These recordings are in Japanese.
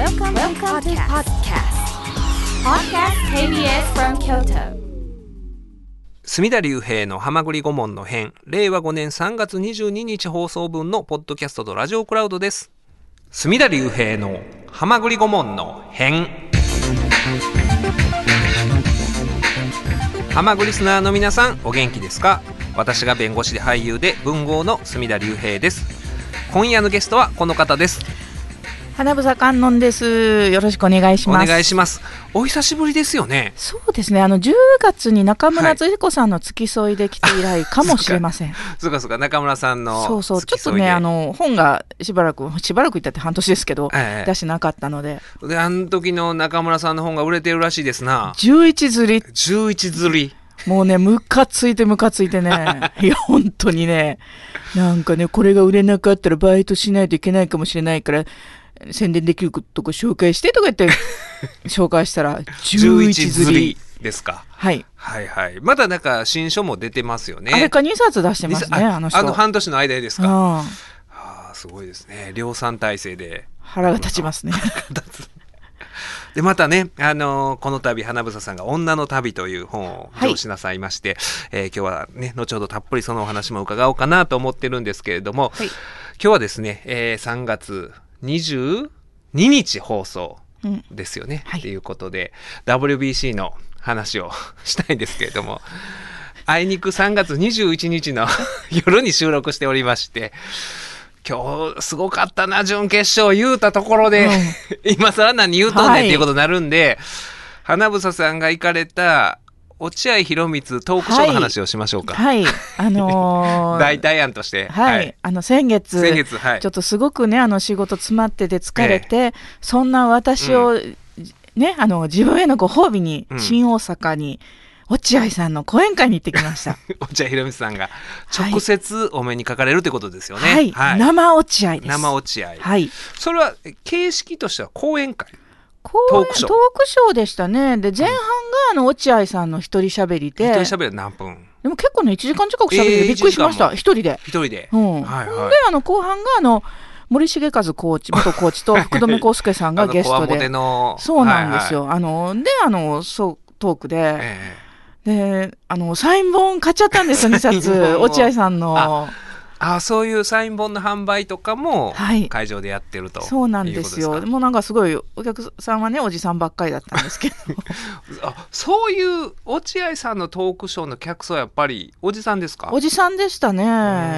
Welcome to podcast. Podcast KBS from Kyoto. 隅田隆平のはまぐり顧問の編、令和5年3月22日放送分のポッドキャストとラジオクラウドです。隅田隆平のはまぐり顧問の編。はまぐりスナーの皆さん、お元気ですか？私が弁護士で俳優で文豪の隅田隆平です。今夜のゲストはこの方です。 花房観音です。よろしくお願いします。 お願いします。お久しぶりですよね。 そうですね、10月に中村敦彦さんの付き添いで来て以来かもしれません。 そうか中村さんのそう付き添いで。 ちょっとね、本がしばらく言ったって半年ですけど、出してなかったので。 で、あの時の中村さんの本が売れてるらしいですな。 11釣り。 11釣り。 もうね、ムカついてねいや本当にね、なんかね、これが売れなかったらバイトしないといけないかもしれないから宣伝できるとこ紹介してとか言って紹介したら11釣りですか。 はいまだなんか新書も出てますよね。 あれか2冊出してますね、あの人。 半年の間ですか。すごいですね。量産体制で腹が立ちますね。 でまたね、この度花房さんが女の旅という本を上しなさいまして、今日はね、後ほどたっぷりそのお話も伺おうかなと思ってるんですけれども、今日はですね、3月22日放送ですよね、っていうことで WBC の話をしたいんですけれども、あいにく3月21日の夜に収録しておりまして、今日すごかったな準決勝言うたところで、今更何言うとんねんっていうことになるんで、花房さんが行かれた落合博満トークショーの話をしましょうか。代替案として、 先月、ちょっとすごくね、仕事詰まってて疲れて、そんな私を、ね、自分へのご褒美に、新大阪に落合さんの講演会に行ってきました。 落合博満さんが直接お目にかかれるということですよね。 生落合です。 生落合。それは形式としては講演会。 トークショーでしたね。で、前半が落合さんの一人喋りで。 一人喋り何分？ でも結構ね、1時間近く喋ってびっくりしました。一人で。 で、 後半が森重和元コーチと福留孝介さんがゲストで。そうなんですよ。トークで。で、サイン本買っちゃったんですよ、2冊。落合さんの。 そういうサイン本の販売とかも会場でやってるということですか。 そうなんですよ。もうなんかすごいお客さんはね、おじさんばっかりだったんですけど。 そういう落合さんのトークショーの客層はやっぱりおじさんですか？ おじさんでしたね。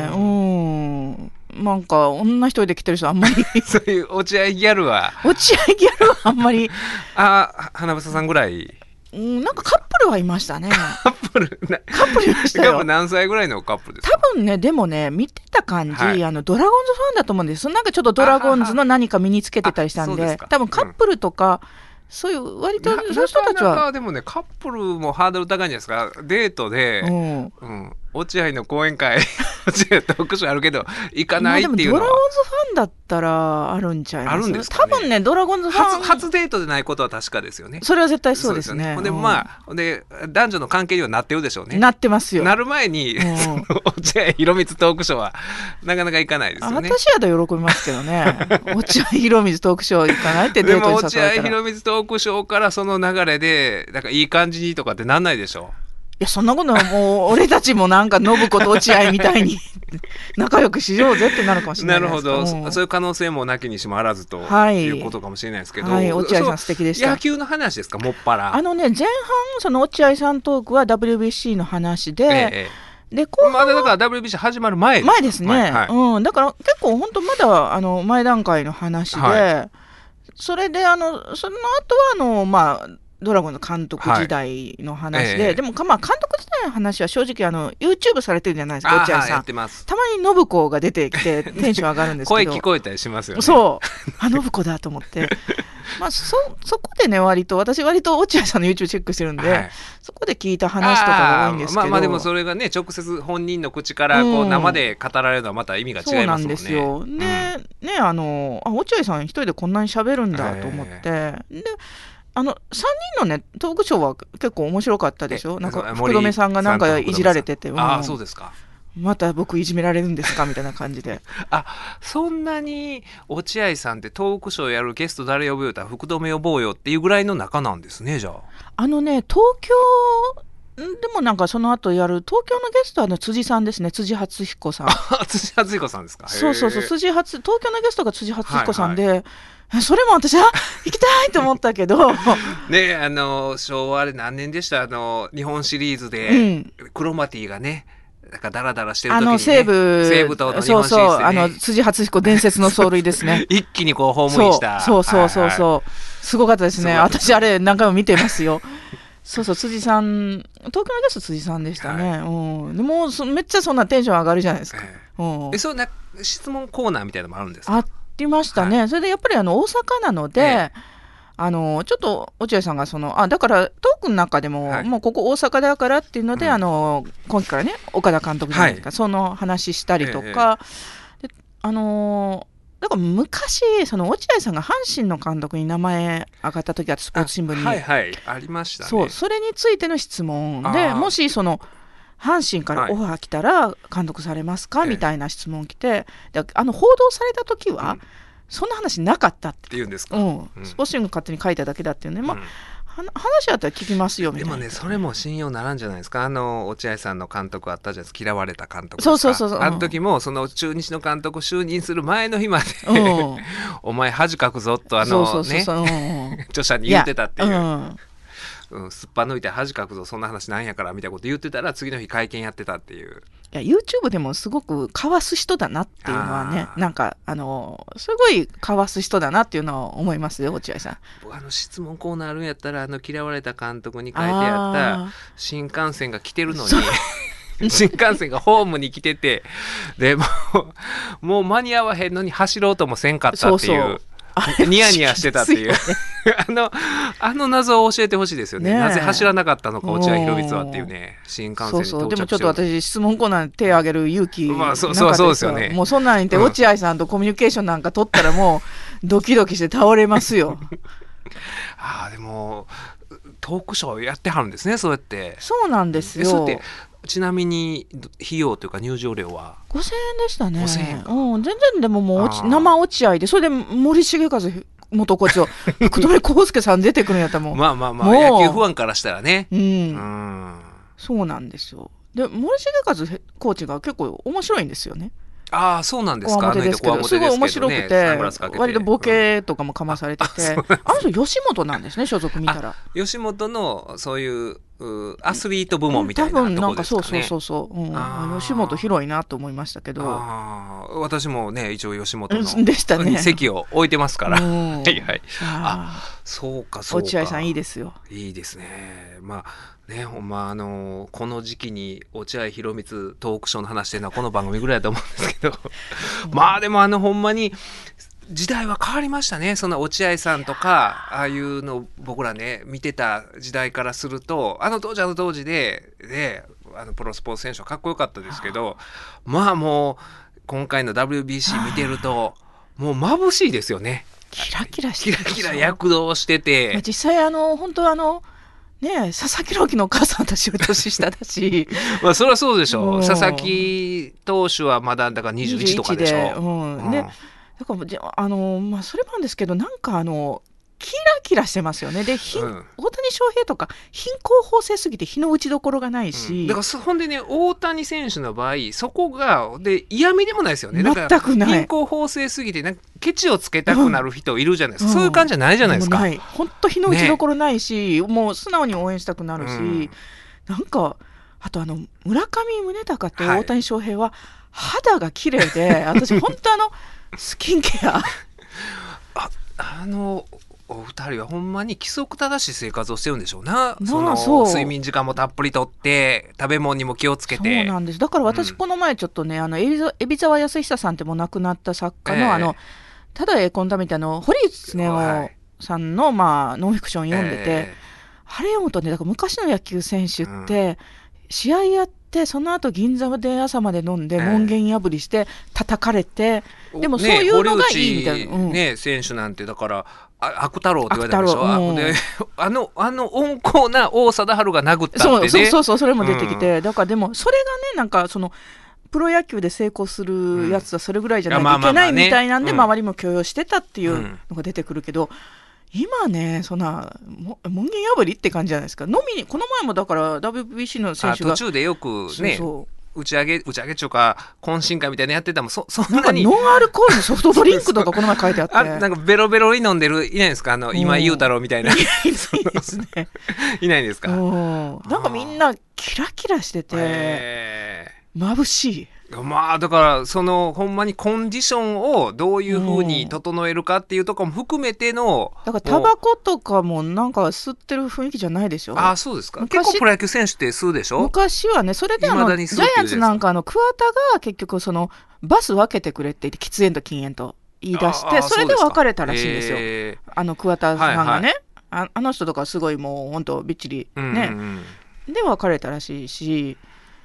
なんか女一人で来てる人あんまりそういう落合ギャルはあんまり花房さんぐらい。 なんかカップルはいましたね。 カップルいましたよ。何歳ぐらいのカップルですか？ 多分ね、でもね、見てた感じ、ドラゴンズファンだと思うんです。なんかちょっとドラゴンズの何か身につけてたりしたんで、多分カップルとか、そういう割とそういう人たちは。 でもね、カップルもハードル高いんじゃないですか。デートで、落合の講演会、落合トークショーあるけど行かないっていうのは。 でもドラゴンズファンだったらあるんちゃいます？ あるんですかね。 多分ね、ドラゴンズファン初デートでないことは確かですよね。 それは絶対そうですね。 で男女の関係にはなってるでしょうね。 なってますよ。 なる前に落合博満トークショーはなかなか行かないですよね。 私は喜びますけどね。落合博満トークショー行かないってデートに誘われたら。 でも落合博満トークショーからその流れでなんかいい感じにとかってなんないでしょう。 いや、そんなことはもう俺たちもなんか信子と落合みたいに仲良くしようぜってなるかもしれないです。 なるほど、そういう可能性もなきにしもあらずということかもしれないですけど、 落合さん素敵でした。 野球の話ですか？もっぱら前半その落合さんトークは WBC の話で、で後半だから WBC 始まる前ですね。だから結構本当まだ前段階の話で、それでその後はドラゴンの監督時代の話で、でも監督時代の話は正直YouTube されてるじゃないですか、落合さん。たまに信子が出てきてテンション上がるんですけど声聞こえたりしますよね。 そう信子だと思ってそこでね、私割と落合さんの YouTube チェックしてるんで、そこで聞いた話とかが多いんですけど、 でもそれがね、直接本人の口から生で語られるのはまた意味が違いますもんね。 そうなんですよ。で、落合さん一人でこんなに喋るんだと思って、で3人のねトークショーは結構面白かったでしょ。なんか福留さんがなんかいじられてて、 そうですか。 また僕いじめられるんですかみたいな感じで。 そんなに落合さんってトークショーやるゲスト誰呼ぶよったら福留呼ぼうよっていうぐらいの仲なんですね。じゃあ東京でもなんかその後やる東京のゲストは辻さんですね。辻初彦さん。 辻初彦さんですか。 そう東京のゲストが辻初彦さんで、それも私行きたいと思ったけどね、昭和で何年でした、日本シリーズで、クロマティがねなんかダラダラしてる時に、ね、西武との日本シリーズで、 辻初彦伝説の走塁ですね一気にこうホームインした。 そうすごかったですね。私あれ何回も見てますよ辻さん、東京のゲスト辻さんでしたね、でもめっちゃそんなテンション上がるじゃないですか、 そうな質問コーナーみたいなのもあるんですか。 ありましたね、それでやっぱり大阪なので、ちょっと落合さんがだからトークの中でも、もうここ大阪だからっていうので、今期からね岡田監督じゃないですか、その話したりとか、でだから昔落合さんが阪神の監督に名前上がった時はスポーツ新聞にありましたね。 それについての質問で、もし阪神からオファー来たら監督されますか、みたいな質問来て、で報道された時は、そんな話なかったって言うんですか。 スポーツ新聞勝手に書いただけだっていうね、話あったら聞きますよみたいな。 でもね、それも信用ならんじゃないですか。落合さんの監督あったじゃないですか。嫌われた監督ですか。 そう、 あの時もその中日の監督就任する前の日までお前恥かくぞと著者に言ってたっていう、すっぱ抜いて恥かくぞそんな話なんやからみたいなこと言ってたら、次の日会見やってたっていう。 いや YouTube でもすごくかわす人だなっていうのはね、なんかすごいかわす人だなっていうのは思いますよ、落合さん。 質問コーナーあるんやったら嫌われた監督に書いてあった新幹線が来てるのに新幹線がホームに来てて、でもう間に合わへんのに走ろうともせんかったっていう、ニヤニヤしてたっていうあの謎を教えてほしいですよね。なぜ走らなかったのか落合博満はっていうね。新幹線に到着してる。 でもちょっと私質問コーナーに手を挙げる勇気なかったですよ。 そうですよね。 もうそんなん言って落合さんとコミュニケーションなんか取ったらもうドキドキして倒れますよでもトークショーやってはるんですね、そうやって。 そうなんですよ。 そうやってちなみに費用というか入場料は 5000円でしたね。 5000円か、 全然でももう生落合で、それで森重和元コーチを福留孝介さん出てくるんやったらもうまあ野球ファンからしたらね、 そうなんですよ。で森重和コーチが結構面白いんですよね。 そうなんですか。 すごい面白くて、割とボケとかもかまされてて、あの人吉本なんですね、所属見たら。 吉本のそういうアスリート部門みたいなところですかね。多分なんかそう、吉本広いなと思いましたけど。 私もね一応吉本の席を置いてますから。そうか。 落合さんいいですよ。 いいですね。ほんまこの時期に落合博満トークショーの話してるのはこの番組ぐらいだと思うんですけどでもほんまに時代は変わりましたね。その落合さんとかああいうの僕らね見てた時代からすると、当時でプロスポーツ選手はかっこよかったですけど、もう今回の WBC 見てるともう眩しいですよね。 キラキラしてる、 キラキラ躍動してて、 実際本当佐々木朗希のお母さんたちより年下だしそれはそうでしょう。佐々木投手はまだだから21とかでしょ。 だからそれもなんですけど、なんかキラキラしてますよね。で、大谷翔平とか貧困法制すぎて日の打ちどころがないし、 だからほんでね、大谷選手の場合そこがで嫌味でもないですよね。 全くない。 貧困法制すぎてケチをつけたくなる人いるじゃないですか、そういう感じじゃないじゃないですか。 本当日の打ちどころないし、もう素直に応援したくなるし、なんかあと村上宗隆と大谷翔平は肌が綺麗で、私本当スキンケアお二人はほんまに規則正しい生活をしてるんでしょうな。睡眠時間もたっぷりとって食べ物にも気をつけて。 そうなんです。だから私この前ちょっとね、海老沢康久さんってもう亡くなった作家の、ただ絵コンタみたいな堀内恒夫さんのノンフィクション読んでて、あれ読むとね、だから昔の野球選手って、試合やってその後銀座で朝まで飲んで門限破りして叩かれて、でもそういうのがいいみたいな、 選手なんてだから悪太郎って言われたでしょ。で温厚な王貞治が殴ったってね。 そうそれも出てきて、だからでもそれがね、なんかプロ野球で成功するやつはそれぐらいじゃないといけないみたいなんで、周りも許容してたっていうのが出てくるけど、今ね、そんな門限破りって感じじゃないですか。この前もだから WBC の選手が途中でよくね、 そう打ち上げっていうか懇親会みたいなのやってたもん、そんなにノンアルコールのソフトドリンクとかこの前書いてあってなんかベロベロに飲んでるいないですか、今井雄太郎みたいな。いないですね。 いないんですか。 なんかみんなキラキラしてて眩しい。 まあだからほんまにコンディションをどういうふうに整えるかっていうところも含めての、 だからタバコとかもなんか吸ってる雰囲気じゃないでしょ。 あ、そうですか。結構プロ野球選手って吸うでしょ。 昔はね、それでジャイアンツなんか桑田が結局バス分けてくれって言って喫煙と禁煙と言い出して、それで別れたらしいんですよ。桑田さんがね、あの人とかすごいもう本当びっちりね、で別れたらしいし、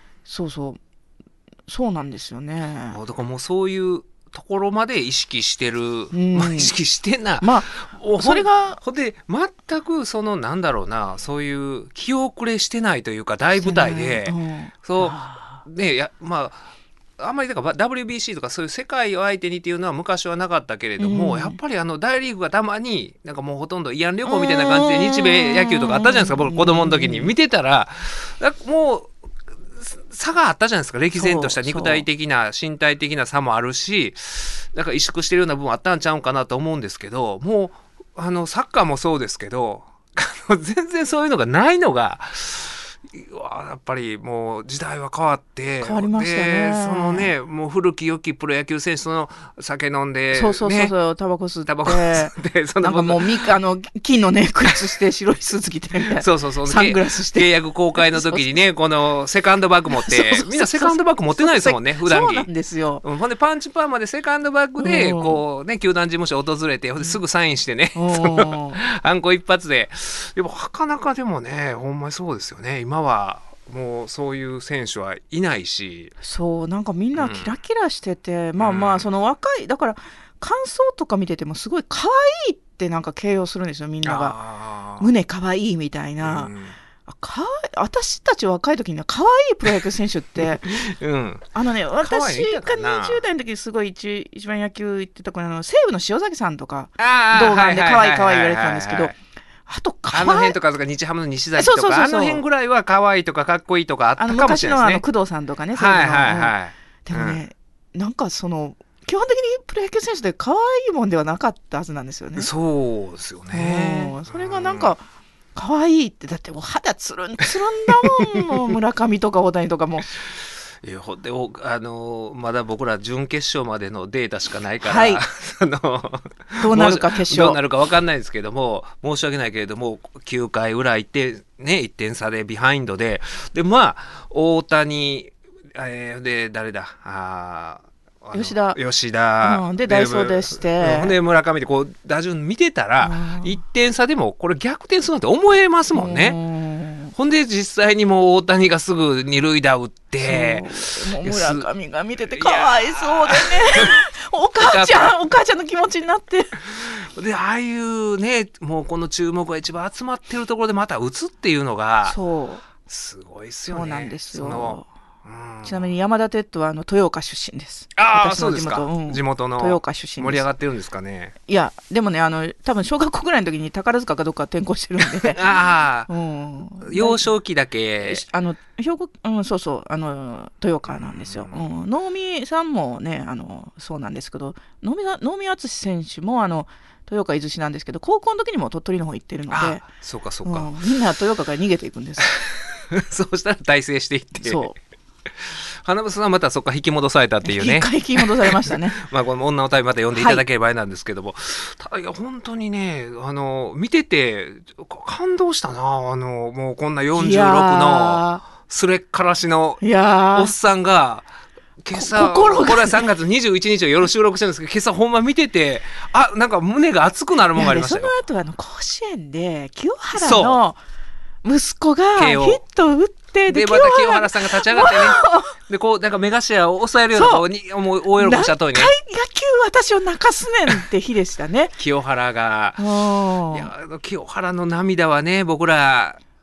そうなんですよね。 だからもうそういうところまで意識してる、意識してな、 それがほんで全くなんだろうな、そういう気遅れしてないというか、大舞台で、ね、あんまりだから WBC とかそういう世界を相手にっていうのは昔はなかったけれども、やっぱり大リーグがたまになんかもうほとんど慰安旅行みたいな感じで日米野球とかあったじゃないですか。僕子供の時に見てたら、もう差があったじゃないですか。歴然とした肉体的な身体的な差もあるし、だから萎縮してるような部分あったんちゃうかなと思うんですけど、もうサッカーもそうですけど全然そういうのがないのがやっぱりもう時代は変わって変わりましたね。 もう古き良きプロ野球選手の酒飲んで、 タバコ吸ってなんかもう金のネックレスして白いスーツ着てみたいな、サングラスして契約公開の時にねこのセカンドバッグ持ってみんなセカンドバッグ持ってないですもんね普段着。 そうなんですよ。 ほんでパンチパーマでセカンドバッグでこうね球団事務所訪れてすぐサインしてねハンコ一発で。でもなかなかでもねほんまにそうですよね。今はもうそういう選手はいないし、 なんかみんなキラキラしてて、若いだから感想とか見ててもすごい可愛いってなんか形容するんですよみんなが。胸可愛いみたいな、私たち若い時には可愛いプロ野球選手って、私が20代の時すごい一番野球行ってた頃西武の塩崎さんとか動画で可愛い可愛い言われてたんですけど、 あの辺とか日ハムの西崎とかあの辺ぐらいは可愛いとかかっこいいとかあったかもしれないですね。 昔の工藤さんとかね。でもね、なんか基本的にプロ野球選手で可愛いもんではなかったはずなんですよね。 そうですよね。 それがなんか可愛いって、だってもう肌つるんつるんだもん村上とか大谷とかも。 でまだ僕ら準決勝までのデータしかないから、 どうなるか決勝どうなるか分かんないですけども、申し訳ないけれども9回裏行ってね1点差でビハインドで大谷、で誰だ吉田、でダイソーでしてで村上でこう打順見てたら1点差でもこれ逆転するなんて思えますもんね。ほんで実際にもう大谷がすぐ二塁打打ってもう村上が見ててかわいそうでねお母ちゃんの気持ちになってでああいうねもうこの注目が一番集まってるところでまた打つっていうのがすごいですよね。 そうなんですよ。ちなみに山田哲人は豊岡出身です。 そうですか。地元の豊岡出身です。 盛り上がってるんですかね。 いやでもね多分小学校ぐらいの時に宝塚かどっか転校してるんで幼少期だけ兵庫豊岡なんですよ。能見さんもねそうなんですけど、能見篤選手も豊岡伊豆市なんですけど、高校の時にも鳥取の方行ってるので、 そうかみんな豊岡から逃げていくんですそうしたら大成していって、花房さんはまたそこから引き戻されたっていうね。 一回引き戻されましたねこの女の旅また読んでいただければあれなんですけども、いや本当にね見てて感動したな。もうこんな46のすれっからしのおっさんが今朝これは3月21日を夜収録してるんですけど、今朝ほんま見ててなんか胸が熱くなるものがありましたよ。 その後甲子園で清原の息子がヒットを打ってでまた清原さんが立ち上がってねでこうなんか目頭を押さえるような顔に大喜びしたとにね、 野球私を泣かすねんって日でしたね清原が清原の涙はね僕ら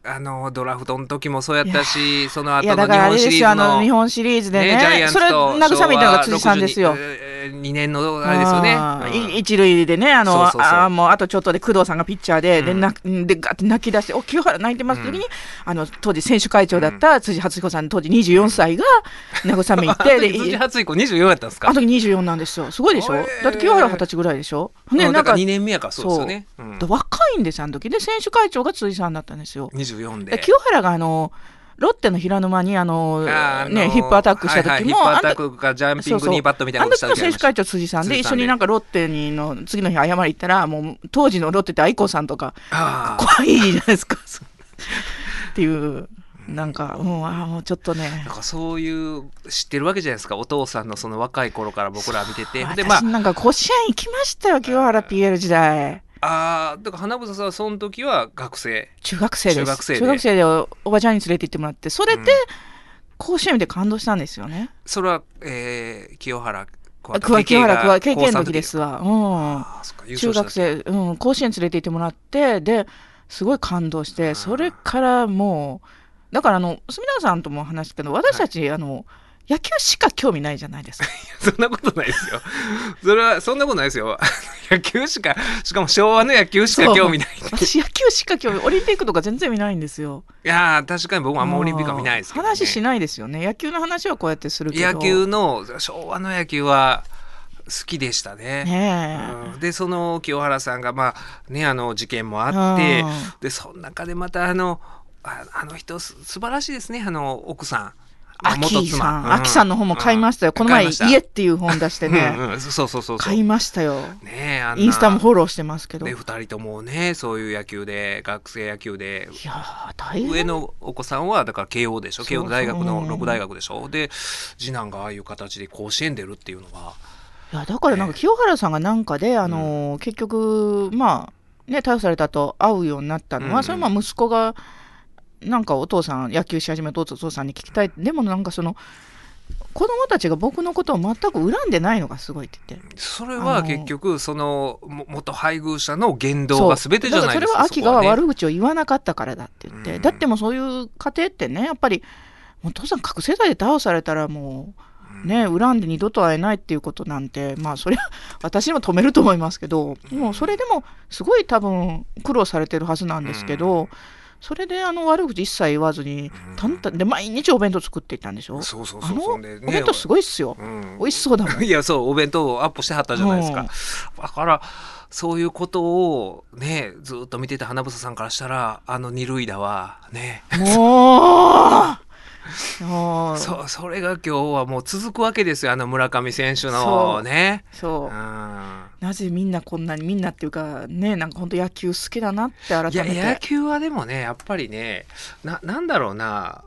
ドラフトの時もそうやったし、その後いやの日だからあれ本シリーズですよ、 の日本シリーズでね、 ジャイアンツそれと慰めたのが辻さんですよ。 2年のあれですよね。 一塁でね、 そうそうそうもうあとちょっとで工藤さんがピッチャーで、でガッて泣き出して、清原泣いてます時に、当時選手会長だった辻初彦さん、当時24歳が慰め行ってで辻初彦24やったんですか。 あの時24なんですよ。すごいでしょ。だって清原20歳ぐらいでしょ。 ね、なんか2年目やからそうですよね。 若いんですあの時で、選手会長が辻さんだったんですよ。 24で清原がロッテの平沼にヒップアタックした時も、 ヒップアタックかジャンピングニーバットみたいなことした時あの時の選手会長辻さんで、一緒になんかロッテにの次の日謝り行ったら、もう当時のロッテって愛子さんとか怖いじゃないですかっていうなんか、もうちょっとね、 なんかそういう知ってるわけじゃないですか、お父さんのその若い頃から僕ら見てて、 で私なんか甲子園行きましたよ、清原 PL 時代。 だから花房さんはその時は中学生です。中学生でおばちゃんに連れて行ってもらって、それで甲子園で感動したんですよね。 それは、清原経験の時ですわ。中学生、甲子園連れて行ってもらって、ですごい感動して、それからもうだから住永さんとも話すけど、私たち、野球しか興味ないじゃないですか。 そんなことないですよ。それはそんなことないですよ。野球しかも昭和の野球しか興味ない。 私野球しか興味、オリンピックとか全然見ないんですよ。 いや確かに僕もあんまオリンピックは見ないですけどね。 話しないですよね。野球の話はこうやってするけど。 昭和の野球は好きでしたね。でその清原さんが事件もあって、でその中でまたあの人素晴らしいですね。奥さん。 秋さんの本も買いましたよ。この前家っていう本出してね。 そう買いましたよ。 ね、 インスタもフォローしてますけど。 で2人ともね、そういう野球で学生野球で、 いや大変。 上のお子さんはだから慶応でしょ。慶応の大学の6大学でしょ。で次男がああいう形で甲子園出るっていうのは。 いやだからなんか清原さんがなんかで結局逮捕されたと会うようになったのは、それは息子がなんかお父さん野球し始めたお父さんに聞きたい。でもなんかその子供たちが僕のことを全く恨んでないのがすごいって言って。 それは結局その元配偶者の言動が全てじゃないですか。 それは秋が悪口を言わなかったからだって言って、だってもうそういう家庭ってね、やっぱりお父さん覚醒剤で逮捕されたらもうね、恨んで二度と会えないっていうことなんて、それは私も止めると思いますけど、もうそれでもすごい多分苦労されてるはずなんですけど、それで悪口一切言わずに淡々で毎日お弁当作っていったんでしょ。お弁当すごいっすよ。美味しそうだもん。 いやそう、お弁当をアップしてはったじゃないですか。だからそういうことをねずっと見てた花房さんからしたら、二塁打はねもうそれが今日はもう続くわけですよ。村上選手のね。なぜみんなこんなに、みんなっていうかね、なんか本当野球好きだなって改めて。いや野球はでもね、やっぱりね、なんだろうな、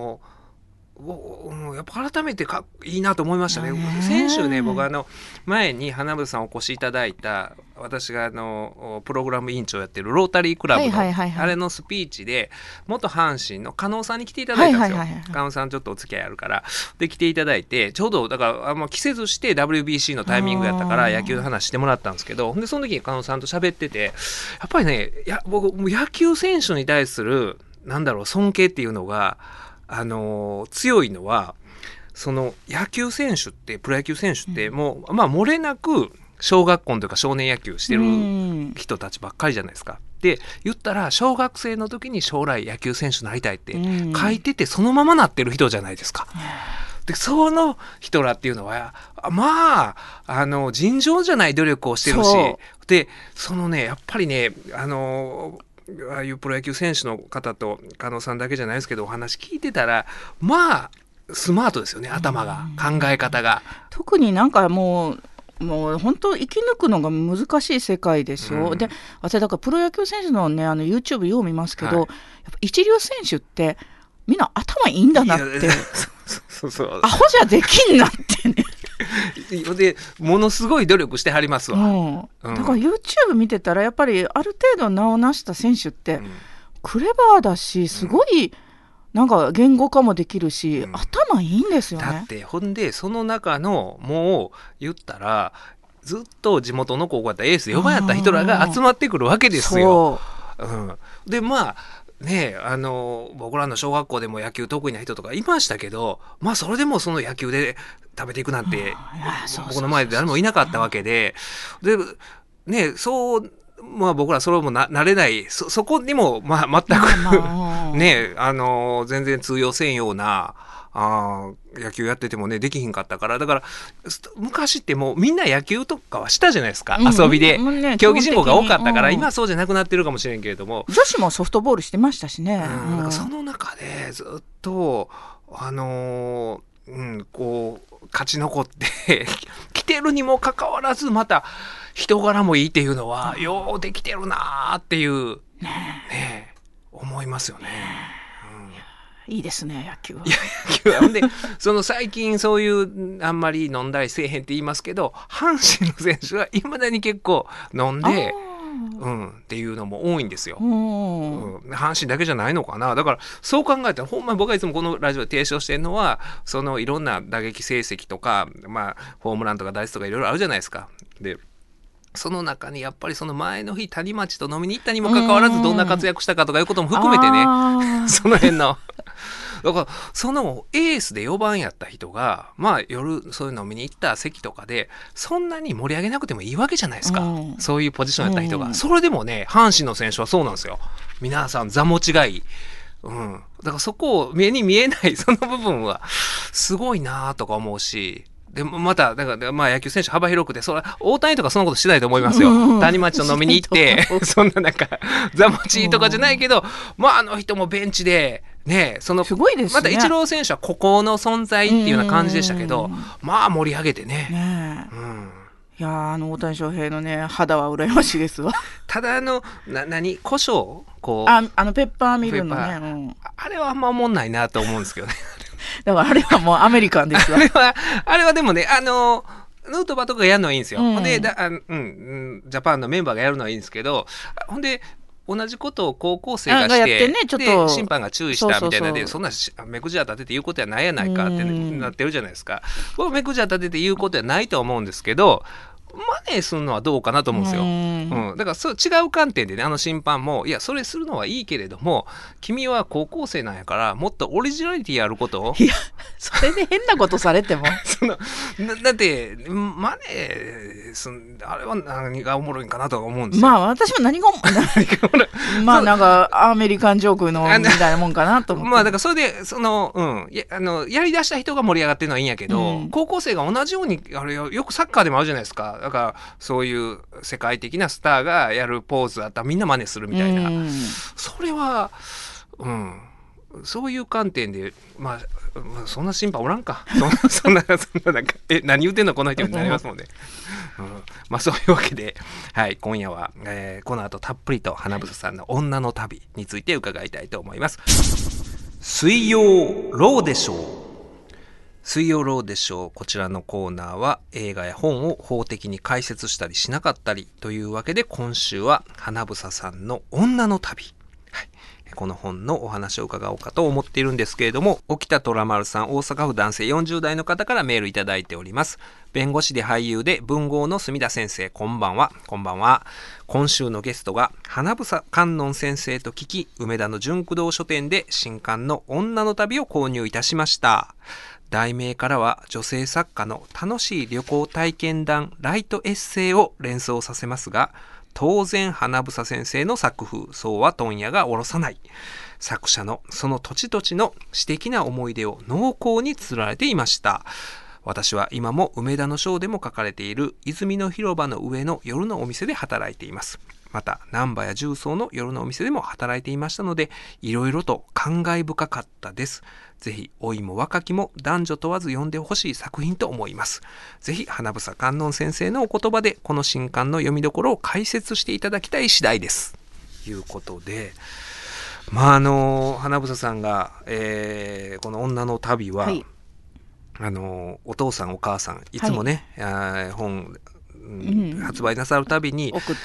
やっぱ改めていいなと思いましたね。先週ね、僕前に花房さんお越しいただいた、私がプログラム委員長やってるロータリークラブのあれのスピーチで元阪神の加納さんに来ていただいたんですよ。加納さんちょっとお付き合いあるからで来ていただいて、ちょうどだから着せずして WBC のタイミングやったから野球の話してもらったんですけど、でその時に加納さんと喋ってて、やっぱりね、僕野球選手に対する尊敬っていうのが強いのは、その野球選手ってプロ野球選手ってもう漏れなく小学校というか少年野球してる人たちばっかりじゃないですか。で言ったら小学生の時に将来野球選手になりたいって書いてて、そのままなってる人じゃないですか。でその人らっていうのは尋常じゃない努力をしてるし、でそのねやっぱりねああいうプロ野球選手の方と加納さんだけじゃないですけどお話聞いてたらスマートですよね、頭が、考え方が。特になんかもう本当生き抜くのが難しい世界でしょ。で私だからプロ野球選手のねYouTube よう見ますけど、やっぱ一流選手ってみんな頭いいんだなってアホじゃできんなってねでものすごい努力してはりますわ。だから YouTube 見てたらやっぱりある程度名を成した選手ってクレバーだし、すごいなんか言語化もできるし、頭いいんですよね。だってほんでその中のもう言ったらずっと地元の高校やったエース4番やった人らが集まってくるわけですよ。でね、僕らの小学校でも野球得意な人とかいましたけど、まあそれでもその野球で食べていくなんて僕の前で誰もいなかったわけで、でね、そうまあ僕らそれもなれない、そこにもまあ全くね、全然通用せんような野球やっててもねできひんかったから、だから昔ってもうみんな野球とかはしたじゃないですか、遊びで、ね、競技人口が多かったから、今はそうじゃなくなってるかもしれんけれども、 女子もソフトボールしてましたしね、 だからその中でずっとこう勝ち残って来てるにもかかわらず、また人柄もいいっていうのはようできてるなっていう、ね、思いますよね。 いいですね、野球は。 野球はほんでその最近そういうあんまり飲んだりせえへんって言いますけど、阪神の選手はいまだに結構飲んでっていうのも多いんですよ、阪神だけじゃないのかな。だからそう考えたらほんま僕はいつもこのラジオで提唱してるのは、そのいろんな打撃成績とか、まあ、ホームランとか打率とかいろいろあるじゃないですか。でその中にやっぱりその前の日谷町と飲みに行ったにもかかわらずどんな活躍したかとかいうことも含めてね、その辺のだからそのエースで4番やった人が、まあ夜そういう飲みに行った席とかでそんなに盛り上げなくてもいいわけじゃないですか、そういうポジションやった人が、それでもね阪神の選手はそうなんですよ。皆さん座持ちがいい、だからそこを目に見えないその部分はすごいなとか思うし、でもまただからまあ野球選手幅広くて、それ大谷とかそんなことしてないと思いますよ、谷町と飲みに行ってそんななんか座持ちとかじゃないけど、まああの人もベンチでね、そのすごいですね。 またイチロー選手は孤高の存在っていうような感じでしたけど、まあ盛り上げてね、 いや大谷翔平のね肌は羨ましいですわ。 ただ何胡椒こうペッパーミルのね、 あれはあんま思んないなと思うんですけどねだからあれはもうアメリカンですわあれはでもねヌートバーとかやるのはいいんですよ、ほんでジャパンのメンバーがやるのはいいんですけど、ほんで同じことを高校生がして、ね、ちょっとで審判が注意したみたいなで、そんな目くじら立てて言うことはないやないかってなってるじゃないですか。僕目くじら立てて言うことはないと思うんですけど、マネーするのはどうかなと思うんですよ、だからそう違う観点でね、審判もいやそれするのはいいけれども、君は高校生なんやからもっとオリジナリティやることを、 いやそれで変なことされてもだってマネーあれは何がおもろいんかなと思うんですよ。 まあ私も何がまあなんかアメリカンジョークのみたいなもんかなと思って、 まあだからそれでやりだした人が盛り上がってるのはいいんやけど、高校生が同じようにあれよくサッカーでもあるじゃないですか。だからそういう世界的なスターがやるポーズだったらみんな真似するみたいな、それはそういう観点でまあそんな審判おらんかそんななんか何言うてんのこの人になりますもんねまあそういうわけで、はい、今夜は、この後たっぷりと花房さんの女の旅について伺いたいと思います。水曜ローでしょう。水曜ローでしょう。こちらのコーナーは映画や本を法的に解説したりしなかったりというわけで、今週は花房さんの女の旅、この本のお話を伺おうかと思っているんですけれども、沖田虎丸さん、大阪府男性40代の方からメールいただいております。弁護士で俳優で文豪の墨田先生、こんばんは。こんばんは。今週のゲストが花房観音先生と聞き、梅田の純駆動書店で新刊の女の旅を購入いたしました。題名からは女性作家の楽しい旅行体験談ライトエッセイを連想させますが、当然花房先生の作風、そうは問屋が下ろさない。作者のその土地土地の詩的な思い出を濃厚に綴られていました。私は今も梅田の章でも書かれている泉の広場の上の夜のお店で働いています。また難波や重曹の夜のお店でも働いていましたので、いろいろと感慨深かったです。ぜひ老いも若きも男女問わず読んでほしい作品と思います。ぜひ花房観音先生のお言葉でこの新刊の読みどころを解説していただきたい次第です。ということで、まあ花房さんが、この女の旅は、お父さんお母さんいつもね、本発売なさるたびに送って、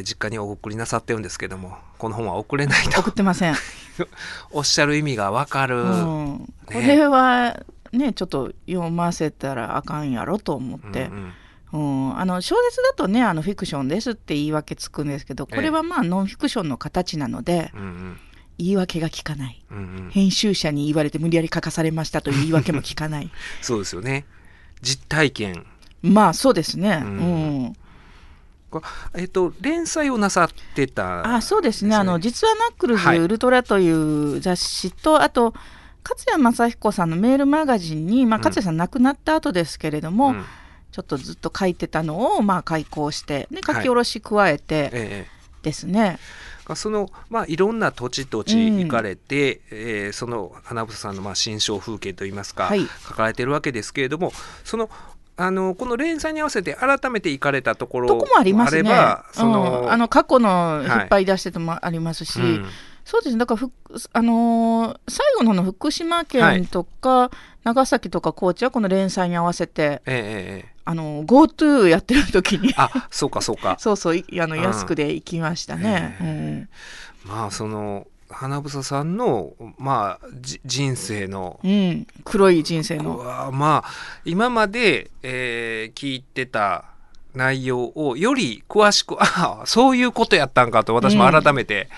実家にお送りなさってるんですけども、この本は送れないと送ってませんおっしゃる意味がわかる、 これはねちょっと読ませたらあかんやろと思って、小説だとねフィクションですって言い訳つくんですけど、これはまあノンフィクションの形なので、 言い訳が聞かない、 うんうん、 編集者に言われて無理やり書かされましたという言い訳も聞かないそうですよね。実体験。 まあそうですね、 うん連載をなさってた、 そうですね。実はナックルズウルトラという雑誌と、あと勝谷正彦さんのメールマガジンに、勝谷さん亡くなった後ですけれども、ちょっとずっと書いてたのを開講してで書き下ろし加えてですね、 そのいろんな土地行かれて、その花房さんの新象風景といいますか、書かれてるわけですけれども、そのこの連載に合わせて改めて行かれたところもあれば、 過去の引っ張り出してともありますし、そうですね。だから最後の福島県とか、長崎とか高知はこの連載に合わせて、GoTo やってる時にそうかそう安くで行きましたね。 その花房さんの人生の、 黒い人生の今まで、聞いてた内容をより詳しくそういうことやったんかと私も改めて、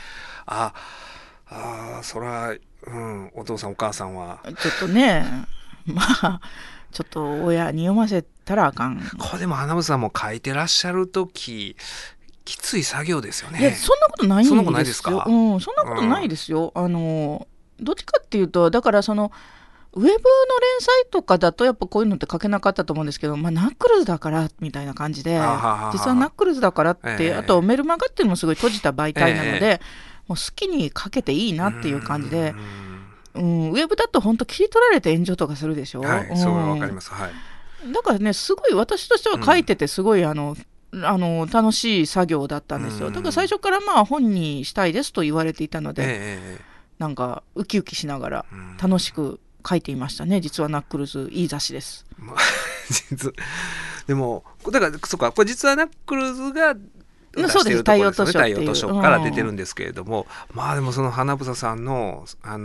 それは、お父さんお母さんはちょっとねちょっと親に読ませたらあかん。 これでも花房さんも書いてらっしゃる時きつい作業ですよね。 いやそんなことないんですよ。 そんなことないですか。 そんなことないですよ。どっちかっていうとだからウェブの連載とかだとやっぱこういうのって書けなかったと思うんですけど、ナックルズだからみたいな感じで、実はナックルズだからって、あとメルマガっていうのもすごい閉じた媒体なので、もう好きに書けていいなっていう感じで、ウェブだと本当切り取られて炎上とかするでしょ。 そうわかります。 だからねすごい私としては書いててすごい楽しい作業だったんですよ。だから最初から本にしたいですと言われていたので、なんかウキウキしながら楽しく書いていましたね。実はナックルズいい雑誌です。 でもだからそうか、これ実はナックルズが出してるところですね。 太陽図書から出てるんですけれども、でもその花房さんの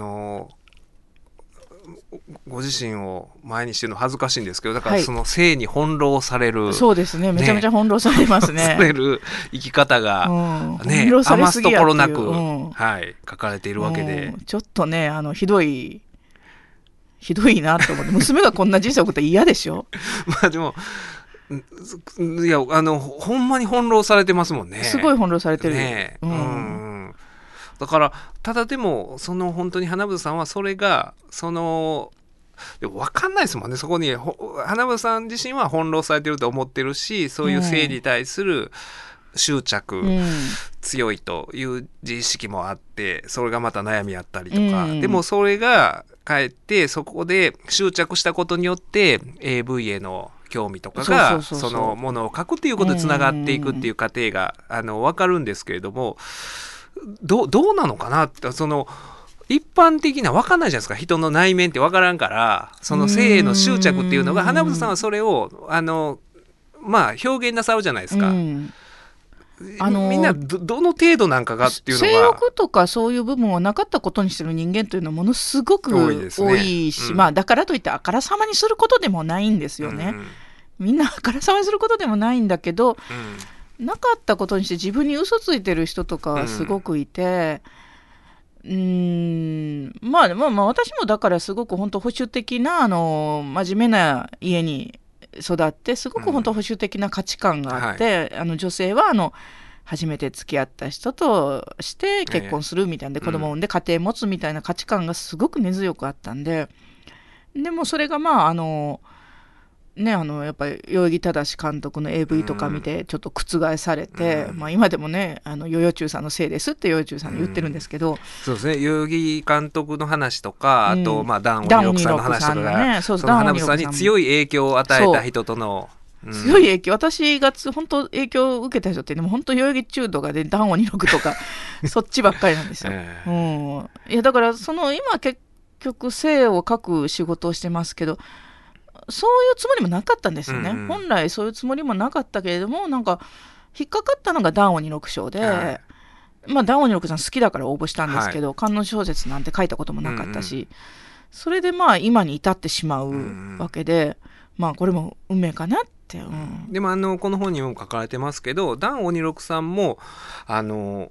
ご自身を前にしてるの恥ずかしいんですけど、だからその性に翻弄される、 そうですね、めちゃめちゃ翻弄されますね。 される生き方が余すところなく、書かれているわけで、 ちょっとねひどいなと思って、娘がこんな人生送ったら嫌でしょ。 でもいやほんまに翻弄されてますもんね。 すごい翻弄されてるね。だからただでも本当に花房さんはそれがでも分かんないですもんね。そこに花房さん自身は翻弄されてると思ってるし、そういう性に対する執着、強いという自意識もあって、それがまた悩みあったりとか、でもそれがかえってそこで執着したことによって AV への興味とかがそのものを書くっていうことでつながっていくっていう過程が分かるんですけれども、どうなのかなって、一般的な分かんないじゃないですか。人の内面って分からんから、その性への執着っていうのが、花房さんはそれを表現なさるじゃないですか。みんなどの程度なんかがっていうのが、 性欲とかそういう部分をなかったことにしてる人間というのはものすごく多いし、だからといってあからさまにすることでもないんですよね。みんなあからさまにすることでもないんだけど、なかったことにして自分に嘘ついてる人とかすごくいて、私もだからすごく本当保守的な真面目な家に育って、すごく本当保守的な価値観があって、女性は初めて付き合った人として結婚するみたいなで、子供を産んで家庭持つみたいな価値観がすごく根強くあったんで、でもそれがやっぱり代々木正監督の AV とか見てちょっと覆されて、今でもねヨヨチュウさんのせいですってヨヨチュウさん言ってるんですけど、 そうですね、代々木監督の話とか、あとダン・オニロクさんの話とかが、その花房さんに強い影響を与えた人との、 強い影響、私が本当影響を受けた人ってでも本当代々木中毒でダン・オニロクとかそっちばっかりなんですよ。いやだから今結局性を書く仕事をしてますけど、そういうつもりもなかったんですよね。本来そういうつもりもなかったけれども、なんか引っかかったのがダン・オニロク賞で、ダン・オニロクさん好きだから応募したんですけど、観音小説なんて書いたこともなかったし、それで今に至ってしまうわけで、これも運命かなって、 でもこの本にも書かれてますけど、ダン・オニロクさんも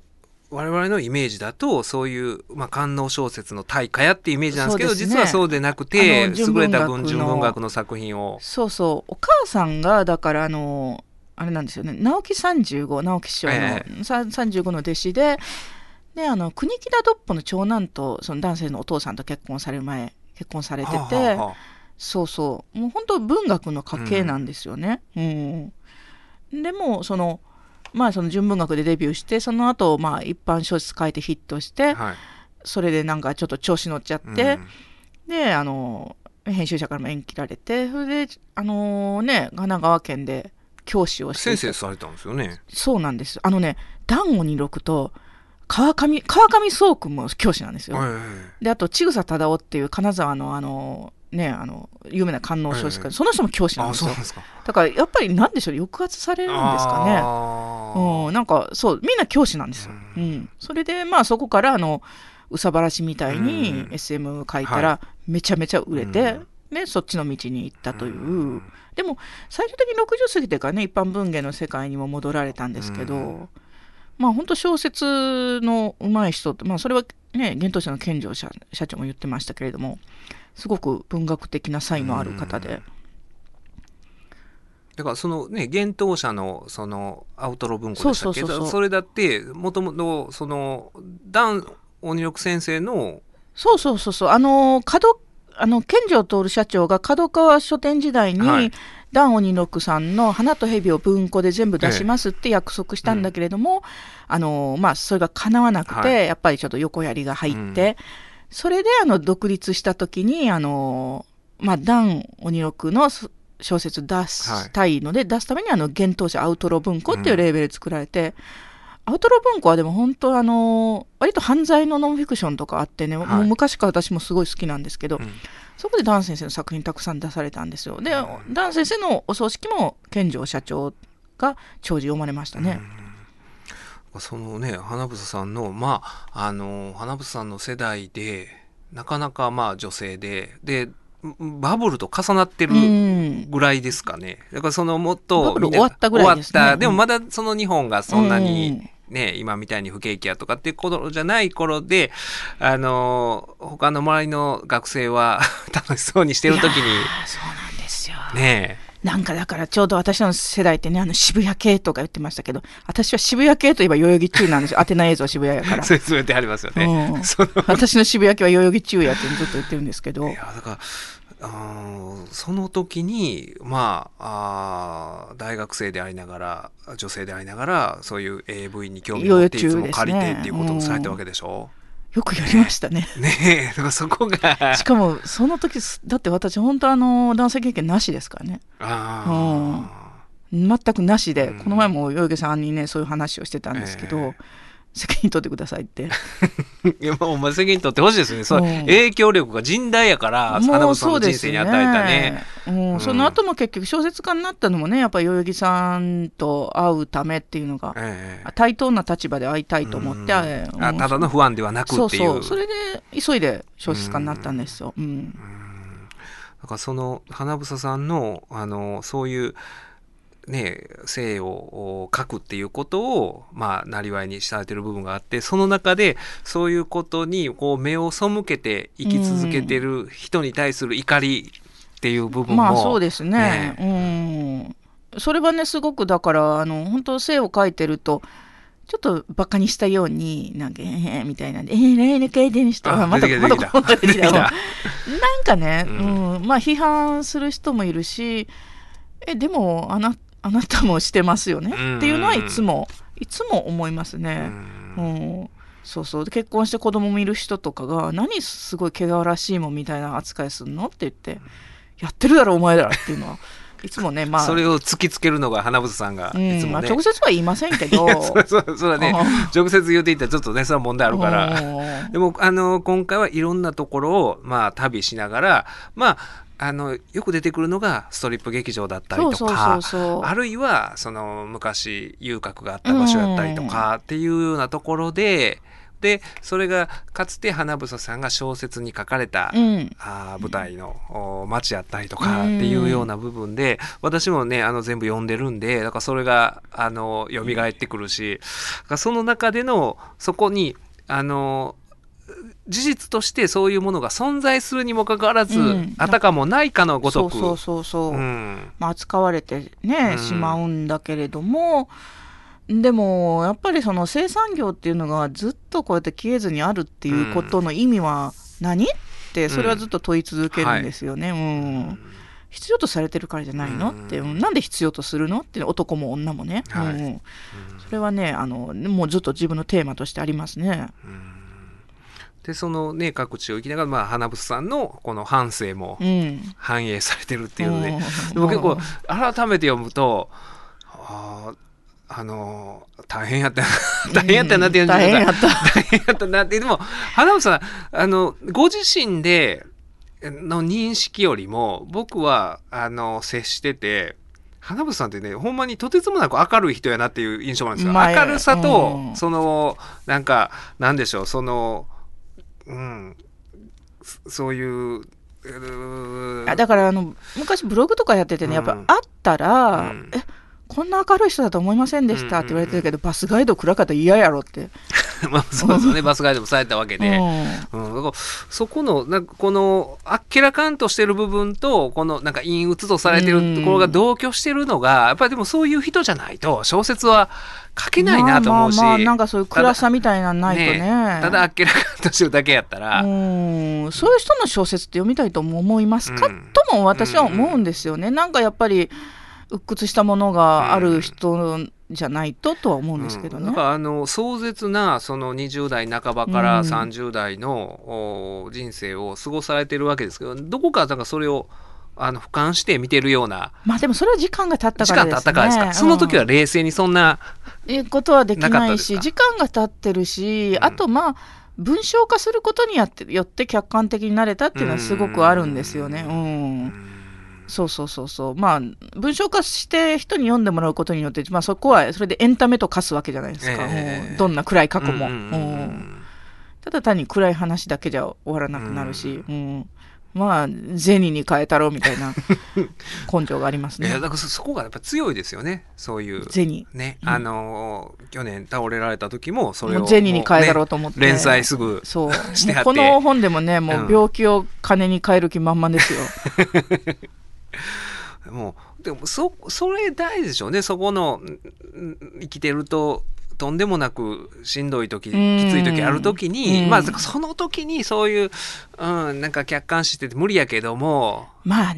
我々のイメージだとそういう、官能小説の大家やっていうイメージなんですけど、 そうですね、 実はそうでなくて優れた純文文学の作品を。 そうそう、お母さんがだからあれなんですよね、直木35、直木師匠の、35の弟子で、国木田ドッポの長男とその男性のお父さんと結婚されてて、そうそう、もう本当文学の家系なんですよね。でもその純文学でデビューして、その後一般小説書いてヒットして、それでなんかちょっと調子乗っちゃって、で編集者からも縁切られて、それで神奈川県で教師をして、 先生されたんですよね。 そうなんです。談鬼六と川上宗君も教師なんですよ。であと千草忠夫っていう金沢の有名な官能小説家、その人も教師なんですよ。だからやっぱりなんでしょう、抑圧されるんですかね。なんかそうみんな教師なんですよ。それでそこからうさばらしみたいに SM 書いたらめちゃめちゃ売れて、そっちの道に行ったという。でも最終的に60過ぎてからね、一般文芸の世界にも戻られたんですけど、本当小説の上手い人って、それはね、幻冬舎の健丈社長も言ってましたけれども、すごく文学的な才のある方で、 だからそのね、幻冬舎のそのアウトロ文庫でしたっけど、それだってもともとその談鬼六先生の健丈徹社長が角川書店時代に、談鬼六さんの花と蛇を文庫で全部出しますって約束したんだけれども、それが叶わなくて、やっぱりちょっと横やりが入って、それで独立した時に談鬼六の小説出したいので、出すために幻冬舎アウトロ文庫っていうレーベル作られて、アウトロ文庫はでも本当割と犯罪のノンフィクションとかあってね、もう昔から私もすごい好きなんですけど、そこで談先生の作品たくさん出されたんですよ。で、談先生のお葬式も健丈社長が弔辞読まれましたね。 そのね、花房さんの花房さんの世代でなかなか女性でバブルと重なってるぐらいですかね。だからそのもっとバブル終わったぐらいですね。 でもまだその日本がそんなにね、今みたいに不景気やとかっていう頃じゃない頃で、他の周りの学生は楽しそうにしてる時に、 そうなんですよね。 なんかだからちょうど私の世代ってね、渋谷系とか言ってましたけど、私は渋谷系といえば代々木中なんですよ。アテナ映像渋谷やから。 そう言ってありますよね。 私の渋谷系は代々木中やってずっと言ってるんですけど。 いやだからその時に大学生でありながら女性でありながらそういう AV に興味を持っていつも借りてっていうことをされたわけでしょ。 よくやりましたね。 ねえ、だからそこがしかもその時だって私本当男性経験なしですからね。全くなしで、この前も代々木さんにねそういう話をしてたんですけど、責任取ってくださいっていやお前責任取ってほしいですね。そう影響力が甚大やから花房さんの人生に与えたね。 その後も結局小説家になったのもね、やっぱり代々木さんと会うためっていうのが、対等な立場で会いたいと思って、 ただの不安ではなくっていう。 それで急いで小説家になったんですよ。 だからその花房さんのそういうね、性を書くっていうことをなりわいにされてる部分があって、その中でそういうことにこう目を背けて生き続けてる人に対する怒りっていう部分も、 そうですね。それはねすごくだから本当性を書いてるとちょっとバカにしたようになんかみたいなんで来年書いてる人はまたこの出てきたなんかね、批判する人もいるし、でもあなたもしてますよねっていうのはいつも思いますね。そう結婚して子供もいる人とかが何すごい汚らしいもんみたいな扱いするのって言ってやってるだろお前らっていうのはいつもねそれを突きつけるのが花房さんがいつもね、 直接は言いませんけどそうだね直接言っていったらちょっとねそれは問題あるからでも今回はいろんなところを旅しながらよく出てくるのがストリップ劇場だったりとか、あるいはその昔遊郭があった場所やったりとかっていうようなところででそれがかつて花房さんが小説に書かれた、舞台の街やったりとかっていうような部分で、私もね全部読んでるんで、だからそれが蘇ってくるし、その中でのそこに事実としてそういうものが存在するにもかかわらず、あたかもないかのごとく扱われてね、しまうんだけれども、でもやっぱりその生産業っていうのがずっとこうやって消えずにあるっていうことの意味は何ってそれはずっと問い続けるんですよね。必要とされてるからじゃないのって、なんで必要とするのって男も女もね、それはねもうずっと自分のテーマとしてありますね。 でそのね各地を行きながら、花房さんのこの半生も反映されてるっていうので、でも結構改めて読むと大変やった大変やったなっていう大変やったなって。でも花房さんご自身での認識よりも僕は接してて、花房さんってねほんまにとてつもなく明るい人やなっていう印象なんですよ。明るさとそのなんでしょう、そういうだから昔ブログとかやっててね、やっぱ会ったら、こんな明るい人だと思いませんでしたって言われてるけど、バスガイド暗かったら嫌やろってまあそうですよねバスガイドもされたわけで、だからそこのこのあっけらかんとしてる部分とこの陰鬱とされてるところが同居してるのが、やっぱりでもそういう人じゃないと小説は書けないなと思うし、 そういう暗さみたいなのないとね、 ただあっけらかんとしてるだけやったら、 そういう人の小説って読みたいと思いますか、とも私は思うんですよね。やっぱり鬱屈したものがある人じゃないとは思うんですけどね。 だから壮絶なその20代半ばから30代の人生を過ごされてるわけですけど、どこかそれを俯瞰して見てるような。 でもそれは時間が経ったからですね。 その時は冷静にそんなことはできないし、時間が経ってるし、あと文章化することによって客観的になれたっていうのはすごくあるんですよね。そう文章化して人に読んでもらうことによって、そこはそれでエンタメと化すわけじゃないですか。どんな暗い過去も、ただ単に暗い話だけじゃ終わらなくなるし、銭に変えたろみたいな根性がありますね。 だからそこがやっぱ強いですよね。そういう銭ね、去年倒れられた時もそれを銭に変えたろうと思って、 連載すぐしてはって、 この本でもね、もう病気を金に変える気満々ですよ。 でもそれ大事でしょうね。そこの生きてるととんでもなくしんどい時、きつい時ある時に、その時にそういう、客観視してて無理やけども、 何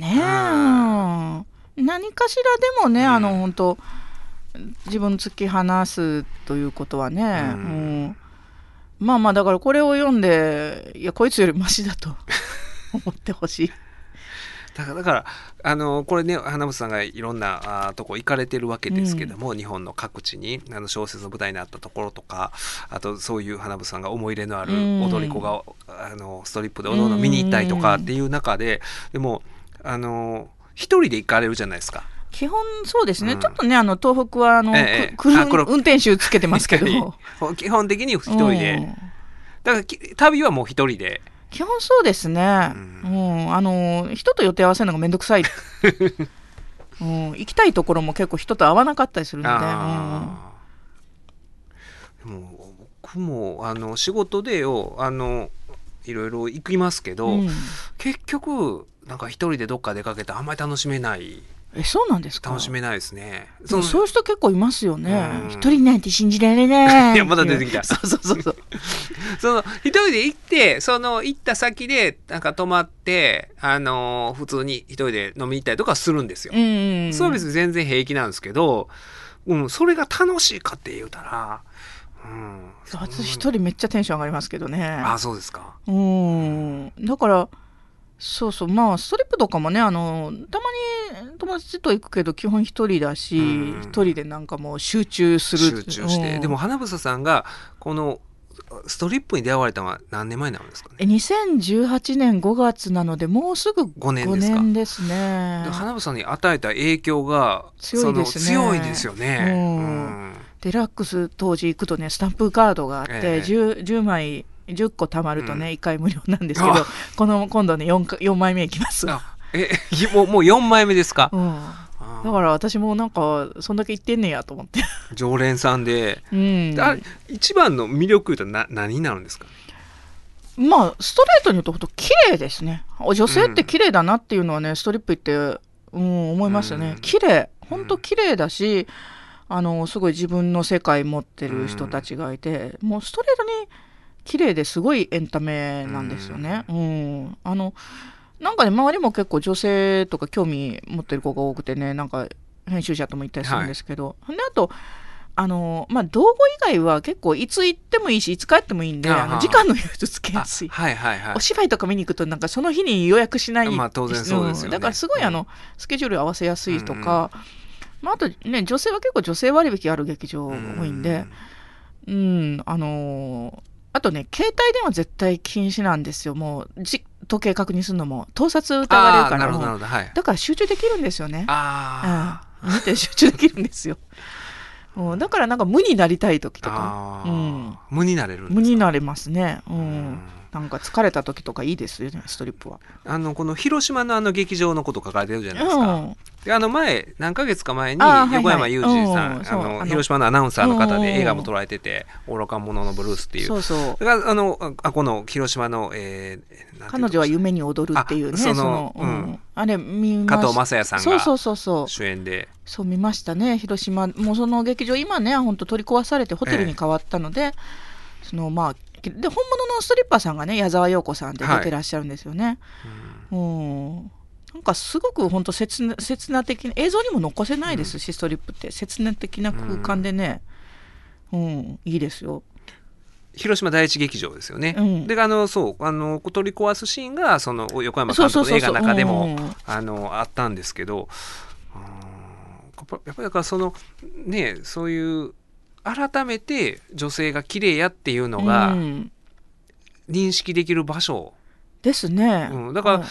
かしらでもね、本当自分突き放すということはね、だからこれを読んで、いやこいつよりマシだと思ってほしい。 だからこれね、花房さんがいろんなとこ行かれてるわけですけども、日本の各地に小説の舞台になったところとか、あとそういう花房さんが思い入れのある踊り子がストリップで踊るのを見に行ったりとかっていう中で、でも一人で行かれるじゃないですか。 基本そうですね、ちょっとね東北は運転手つけてますけど基本的に一人で、だから旅はもう一人で。 基本そうですね、人と予定合わせるのがめんどくさい、行きたいところも結構人と合わなかったりするので、 でも僕も仕事でいろいろ行きますけど、結局一人でどっか出かけてあんまり楽しめない。 そうなんですか。 楽しめないですね。 そういう人結構いますよね。一人なんて信じられない。 いやまだ出てきた。 そう一人で行って行った先で泊まって普通に一人で飲みに行ったりとかするんですよ。それは別に全然平気なんですけど、それが楽しいかって言うたら、 私一人めっちゃテンション上がりますけどね。 そうですか。 だからストリップとかもね、たまに友達と行くけど基本一人だし、一人でもう集中して、 でも花房さんがこのストリップに出会われたのは何年前なんですかね。 2018年5月なのでもうすぐ5年ですね。 花房さんに与えた影響が強いですね。 強いですよね。 デラックス当時行くとねスタンプカードがあって、10枚10個貯まるとね、1回無料なんですけど、今度ね 4枚目行きます。 もう4枚目ですか。 だから私もなんかそんだけ行ってんねやと思って常連さんで、一番の魅力とは何になるんですか。 まあストレートに言うと本当綺麗ですね。女性って綺麗だなっていうのはね、ストリップ行って、思いますよね。綺麗、本当綺麗だし、すごい自分の世界持ってる人たちがいて、もうストレートに綺麗ですごいエンタメなんですよね。なんかね、周りも結構女性とか興味持ってる子が多くてね、なんか編集者とも行ったりするんですけど、であと道後以外は結構いつ行ってもいいしいつ帰ってもいいんで、時間の融通つけやすい。お芝居とか見に行くとなんかその日に予約しない、 当然そうですよね。 だからすごいスケジュール合わせやすいとか、あとね、女性は結構女性割引ある劇場多いんで、あとね、携帯電話絶対禁止なんですよ。もう時計確認するのも盗撮疑われるから、だから集中できるんですよね。見て集中できるんですよ。だからなんか無になりたい時とか、 無になれるんですか。 無になれますね。なんか疲れた時とかいいですよね、ストリップは。 この広島の劇場のこと書かれてるじゃないですか。で前何ヶ月か前に横山裕二さん、広島のアナウンサーの方で映画も撮られてて、愚か者のブルースっていう、だからこの広島の、 彼女は夢に踊るっていうね、あれ見ました。 加藤雅也さんが主演で、 そう見ましたね。広島もうその劇場今ね本当取り壊されてホテルに変わったので、で本物のストリッパーさんがね矢沢陽子さんで出てらっしゃるんですよね。なんかすごく本当刹那的な映像にも残せないですし、ストリップって刹那的な空間でね、いいですよ。 広島第一劇場ですよね。で取り壊すシーンがその横山監督の映画の中でもあったんですけど、やっぱりだからそういう改めて女性が綺麗やっていうのが認識できる場所ですね。 だから、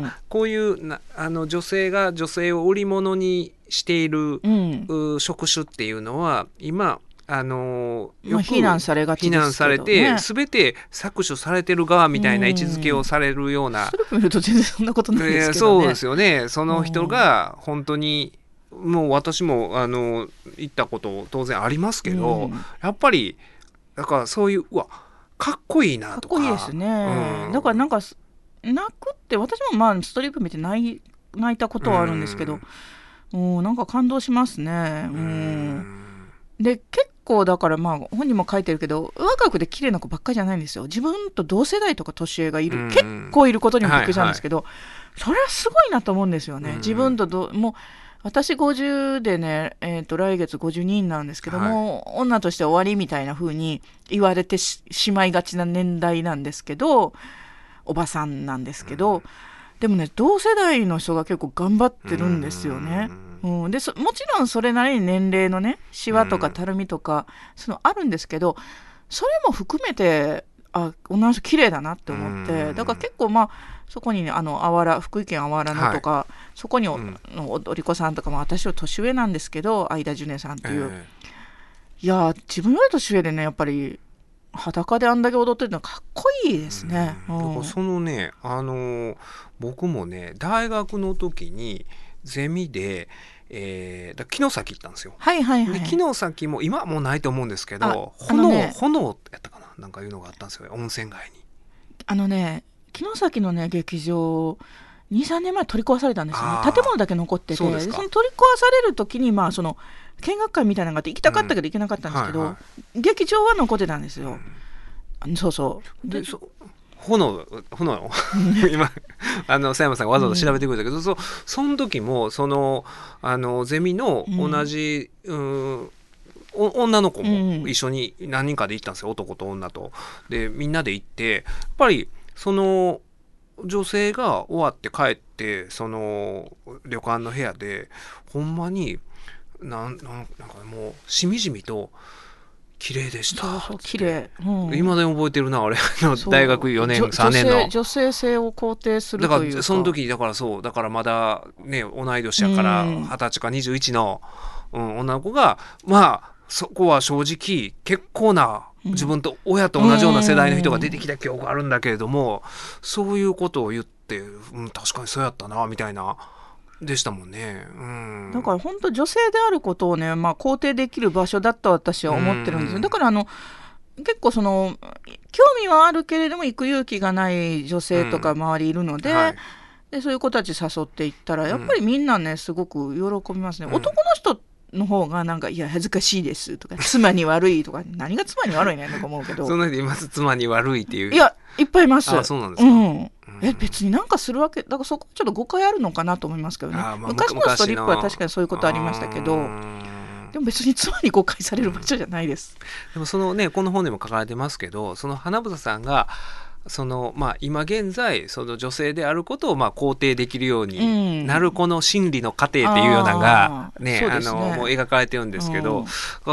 こういう女性が女性を売り物にしている、職種っていうのは今よく非難されがちですけど、ね、 非難されて全て搾取されてる側みたいな位置づけをされるような、 それ見ると全然そんなことないですけどね。 そうですよね。その人が本当にもう私も行ったこと当然ありますけど、やっぱりだからそういうかっこいいなとか。 かっこいいですね。だからなんか泣くって私もストリップ見て泣いたことはあるんですけど、なんか感動しますね。で結構だから本人も書いてるけど若くで綺麗な子ばっかりじゃないんですよ。自分と同世代とか年上がいる、結構いることにもびっくりしたんですけど、それはすごいなと思うんですよね。自分ともう私50でね、来月52になるんですけども、女として終わりみたいな風に言われてしまいがちな年代なんですけど、おばさんなんですけど、でもね同世代の人が結構頑張ってるんですよね。でもちろんそれなりに年齢のねシワとかたるみとかあるんですけど、それも含めて女の人綺麗だなって思って、だから結構そこにね福井県あわらのとか、そこに踊り子さんとかも私は年上なんですけど、相田樹音さんっていう、いや自分より年上でねやっぱり裸であんだけ踊ってるのはかっこいいですね。 だからそのね僕もね大学の時にゼミで城崎行ったんですよ。で城崎も今はもうないと思うんですけど、炎やったかな、なんかいうのがあったんですよ、温泉街に。 城崎のね劇場 2,3 年前取り壊されたんですよね。建物だけ残ってて、その取り壊される時にその見学会みたいなのがあって行きたかったけど行けなかったんですけど、劇場は残ってたんですよ。で炎今佐山さんがわざわざ調べてくれたけど、その時もゼミの同じ、女の子も一緒に何人かで行ったんですよ、男と女と。でみんなで行って、やっぱりその女性が終わって帰ってその旅館の部屋でほんまになんかもうしみじみと綺麗でした。 綺麗。 今でも覚えてるな、俺大学4年3年の女性性を肯定するというか。 だからその時だからまだね同い年やから20歳か21の、女の子がそこは正直結構な自分と親と同じような世代の人が出てきた記憶があるんだけれども、そういうことを言って、確かにそうやったなみたいなでしたもんね。 だから本当女性であることをね、肯定できる場所だと私は思ってるんですよ。だから結構興味はあるけれども行く勇気がない女性とか周りいるので、でそういう子たち誘っていったらやっぱりみんなねすごく喜びますね。男の人の方がなんかいや恥ずかしいですとか妻に悪いとか何が妻に悪いねんとか思うけどそんな人います？妻に悪いっていう。 いやいっぱいいます。 そうなんですか。 別になんかするわけだからそこちょっと誤解あるのかなと思いますけどね。昔のストリップは確かにそういうことありましたけど、でも別に妻に誤解される場所じゃないです。 でもこの本でも書かれてますけど、その花房さんが今現在その女性であることを肯定できるようになるこの心理の過程っていうようなのがね、もう描かれてるんですけど、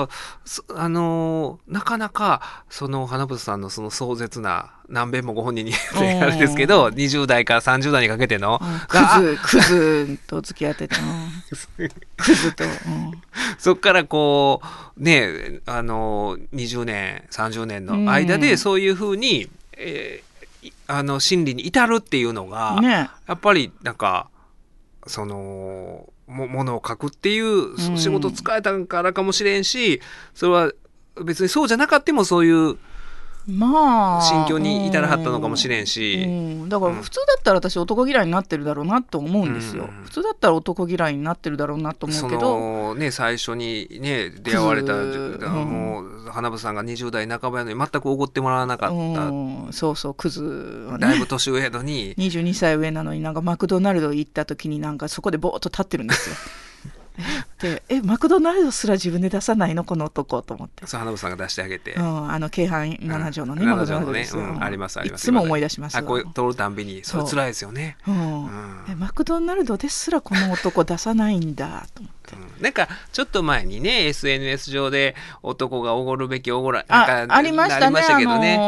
なかなかその花房さんのその壮絶な何遍もご本人にあれですけど20代から30代にかけてのクズと付き合ってたクズと、 そっからこうね20年30年の間でそういうふうに心理に至るっていうのが、やっぱりなんかものを書くっていう仕事使えたからかもしれんし、それは別にそうじゃなかってもそういう心境に至らはったのかもしれんし、 だから普通だったら私男嫌いになってるだろうなと思うんですよ。普通だったら男嫌いになってるだろうなと思うけど、 最初にね出会われたもう花房さんが20代半ばやのに全くおごってもらわなかった、 そうクズはね、 だいぶ年上やのに 22歳上なのになんかマクドナルド行った時になんかそこでぼーっと立ってるんですよ。マクドナルドすら自分で出さないのこの男と思って、 そう花房さんが出してあげて、 京阪7条のね、マクドナルドです、 ありますあります。 いつも思い出します。 こう通るたんびにそれ辛いですよね。 マクドナルドですらこの男出さないんだと思って、 なんかちょっと前にね SNS 上で男がおごるべきおごらありましたね。 けどね、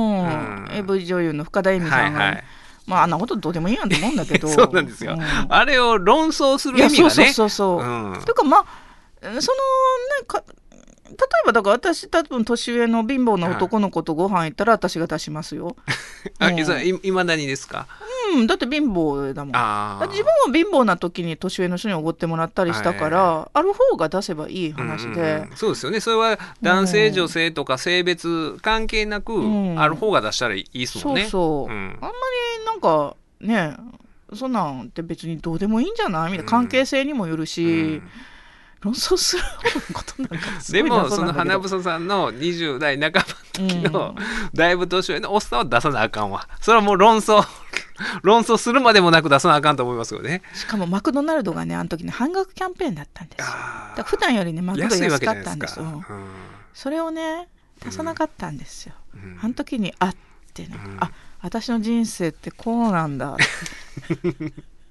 AV 女優の深田恵美さんが、あんなことどうでもいいやんと思うんだけどそうなんですよ、あれを論争する意味がね、 そうとか例えばだから私多分年上の貧乏な男の子とご飯行ったら私が出しますよ。 いまだにですか？ だって貧乏だもん。自分は貧乏な時に年上の人におごってもらったりしたから、ある方が出せばいい話で、 そうですよね。それは男性女性とか性別関係なく、ある方が出したらいいですもんね。あんまりなんかねそんなんって別にどうでもいいんじゃないみたいな、関係性にもよるし、論争するほどのことなんかすごいでもその花房さんの20代半ばの時のだいぶ年上のおっさんは出さなあかんわ。それはもう論争するまでもなく出さなあかんと思いますよね。 しかもマクドナルドがねあの時ね半額キャンペーンだったんですよ。だから普段よりねマクド安かったんですよ。それをね出さなかったんですよ。あの時にってね、私の人生ってこうなんだって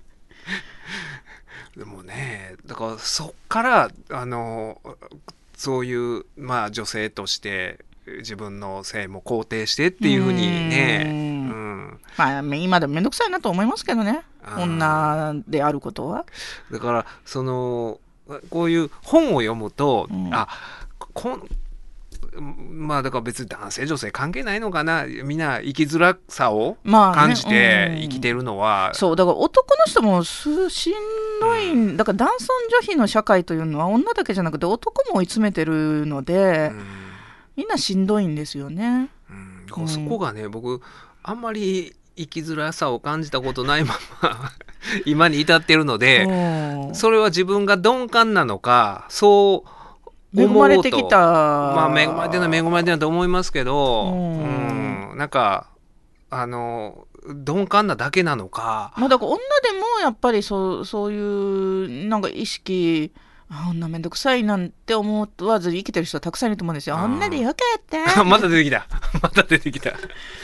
でもねだからそっからそういう女性として自分の性も肯定してっていうふうにね、 今でもめんどくさいなと思いますけどね、女であることは。 だからこういう本を読むと、だから別に男性女性関係ないのかな、みんな生きづらさを感じて生きてるのは、 そうだから男の人もしんどい、だから男尊女卑の社会というのは女だけじゃなくて男も追い詰めてるので、みんなしんどいんですよね。 そこがね僕あんまり生きづらさを感じたことないまま今に至ってるので、それは自分が鈍感なのかそう恵まれてきた、 恵まれてないと思いますけど、なんか鈍感なだけなのか、 だから女でもやっぱりそういうなんか意識、女めんどくさいなんて思わず生きてる人はたくさんいると思うんですよ。女でよかったまた出てきた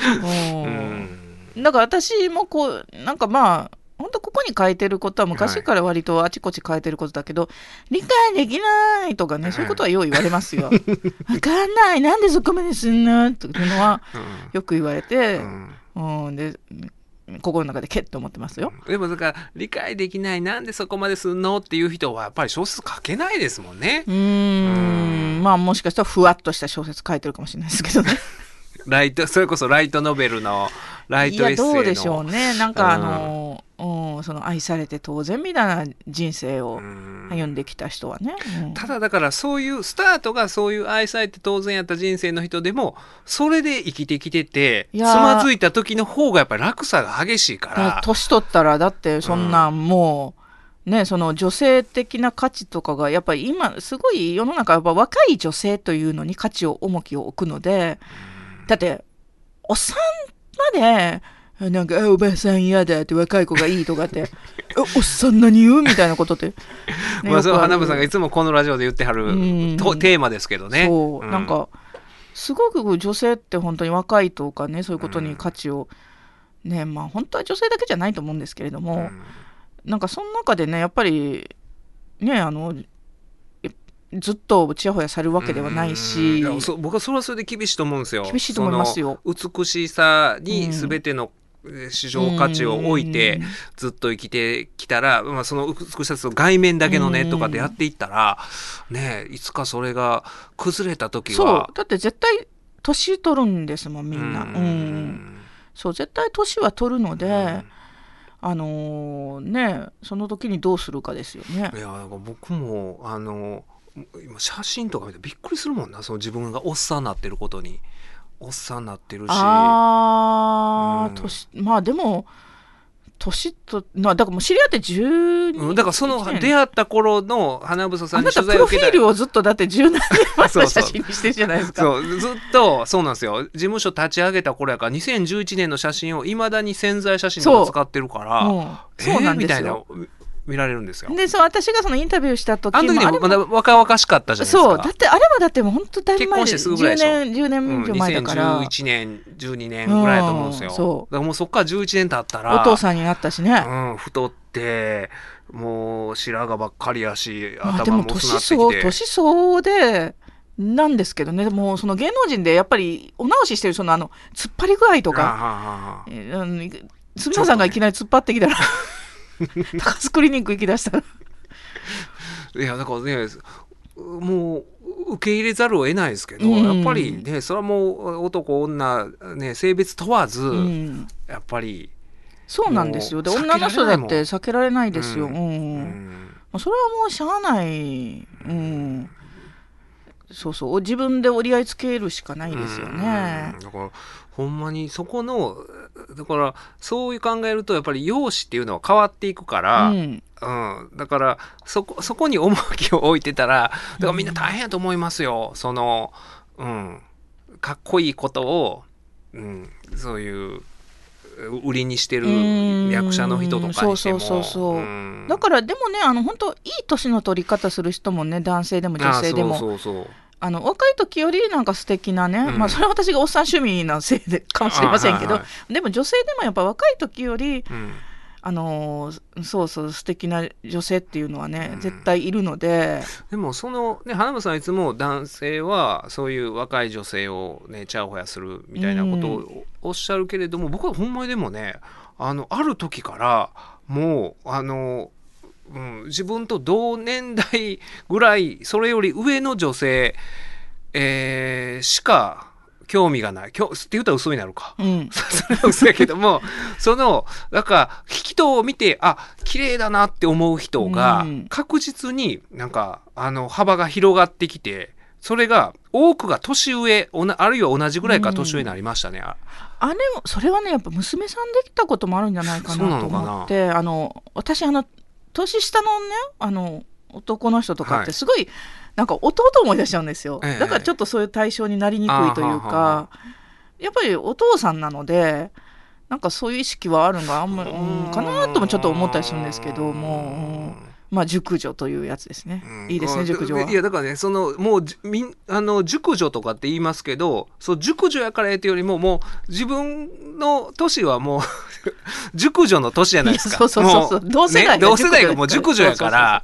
だから私もこうなんか本当ここに書いてることは昔から割とあちこち書いてることだけど、理解できないとかね、そういうことはよう言われますよ。わかんない、なんでそこまですんのっていうのはよく言われて、で心の中でケッと思ってますよ。 でもだから理解できない、なんでそこまですんのっていう人はやっぱり小説書けないですもんね。 まあもしかしたらふわっとした小説書いてるかもしれないですけどね。 それこそライトノベルのライトエッセイの。 いやどうでしょうね。なんかその愛されて当然みたいな人生を歩んできた人はね、 ただだからそういうスタートがそういう愛されて当然やった人生の人でもそれで生きてきててつまずいた時の方がやっぱり落差が激しいから。 年取ったらだってそんなもうね、その女性的な価値とかがやっぱり今すごい世の中やっぱ若い女性というのに価値を重きを置くので、だっておっさんまでなんかおばあさん嫌だって若い子がいいとかっておっさん何言うみたいなことって、ね、 まあそう花部さんがいつもこのラジオで言ってはるテーマですけどね。 そう、なんかすごく女性って本当に若いとかね、そういうことに価値をね、まあ本当は女性だけじゃないと思うんですけれども、なんかその中でねやっぱりねずっとちやほやされるわけではないし、 僕はそれはそれで厳しいと思うんですよ。 厳しいと思いますよ。 美しさに全ての市場価値を置いてずっと生きてきたら、まあ、その美しさと外面だけのねとかでやっていったら、ね、いつかそれが崩れた時はそうだって絶対年取るんですもんみんな。そう絶対年は取るので、ね、その時にどうするかですよね。 いや僕も今写真とか見てびっくりするもんな、その自分がおっさんになってることに。おっさんになってるし、 まあでも年とだからもう知り合って12、 だからその出会った頃の花房さんに取材を受けた。 あなたプロフィールをずっとだって10何年前の写真にしてるじゃないですか。 そうずっとそうなんですよ。事務所立ち上げた頃やから2011年の写真をいまだに宣材写真とか使ってるからそうなんですよ、 みたいな見られるんですよ。 で私がそのインタビューした時もあの時にまだ若々しかったじゃないですか。 そうだってあれはだってもう本当だいぶ前で結婚してすぐぐらいでしょ。 10年以上前だから、 2011年12年ぐらいだと思うんですよ。そうだからもうそっから11年経ったらお父さんになったしね、 太ってもう白髪ばっかりやし、 頭も薄なってきて、でも年相でなんですけどね。でもその芸能人でやっぱりお直ししてるその突っ張り具合とか、角田さんがいきなり突っ張ってきたら高須クリニック行きだしたらいやだからねもう受け入れざるを得ないですけど、やっぱりねそれはもう男女ね性別問わず、やっぱりそうなんですよ。で女の人だって避けられないですよ。それはもうしゃあない、そうそう自分で折り合いつけるしかないですよね。 だからほんまにそこのだからそういう考えるとやっぱり容姿っていうのは変わっていくから、だからそこに重きを置いてたらだからみんな大変やと思いますよ。そのかっこいいことを、そういう売りにしてる役者の人とかにしてもそうだからでもね本当いい年の取り方する人もね男性でも女性でも若い時よりなんか素敵なね、まあそれは私がおっさん趣味なせいでかもしれませんけど、でも女性でもやっぱ若い時より、そう素敵な女性っていうのはね、絶対いるので。 でもそのね花間さんいつも男性はそういう若い女性をねちゃほやするみたいなことをおっしゃるけれども、僕はほんまにでもねある時からもう自分と同年代ぐらいそれより上の女性、しか興味がないって言ったら嘘になるか、それは嘘やけどもなんか人を見て綺麗だなって思う人が確実になんか幅が広がってきて、それが多くが年上あるいは同じぐらいか年上になりましたね。 それはねやっぱ娘さんできたこともあるんじゃないかなと思って、私年下のね男の人とかってすごい、なんか弟思い出しちゃうんですよ。だからちょっとそういう対象になりにくいというか、やっぱりお父さんなのでなんかそういう意識はあるのがあんまり、かなともちょっと思ったりするんですけども、まあ熟女というやつですね。いいですね熟女は。 いやだからねもう熟女とかって言いますけど、熟女やからっていうよりももう自分の年はもう熟女の年じゃないですか。 そう同世代がもう熟女やから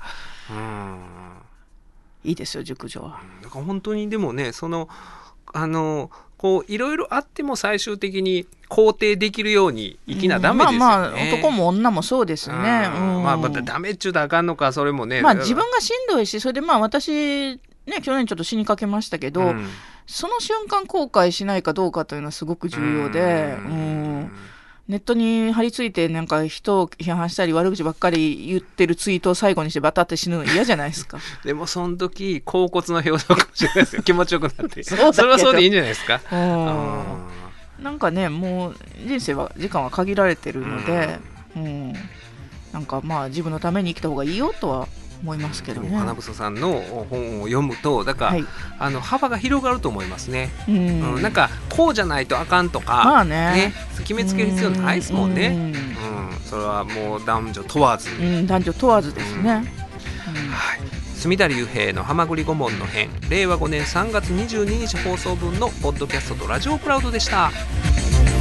いいですよ熟女は。 だから本当にでもねこういろいろあっても最終的に肯定できるように生きなダメですよね。 まあまあ男も女もそうですね。 まあダメっちゅうたらあかんのか、それもね。 まあ自分がしんどいし、それでまあ私ね去年ちょっと死にかけましたけど、その瞬間後悔しないかどうかというのはすごく重要で、ネットに張り付いてなんか人を批判したり悪口ばっかり言ってるツイートを最後にしてバタって死ぬの嫌じゃないですか。 でもその時恍惚の表情かもしれないですよ。気持ちよくなってそれはそうでいいんじゃないですか。 なんかね、もう人生は時間は限られてるので、なんかまあ自分のために生きた方がいいよとは思いますけどね。 花房さんの本を読むとだから、幅が広がると思いますね。なんかこうじゃないとあかんとか、 まあね、 決めつける必要ないですもんね。それはもう男女問わず、 男女問わずですね。 住田隆平のはまぐり顧問の編、令和5年3月22日放送分のポッドキャストとラジオクラウドでした。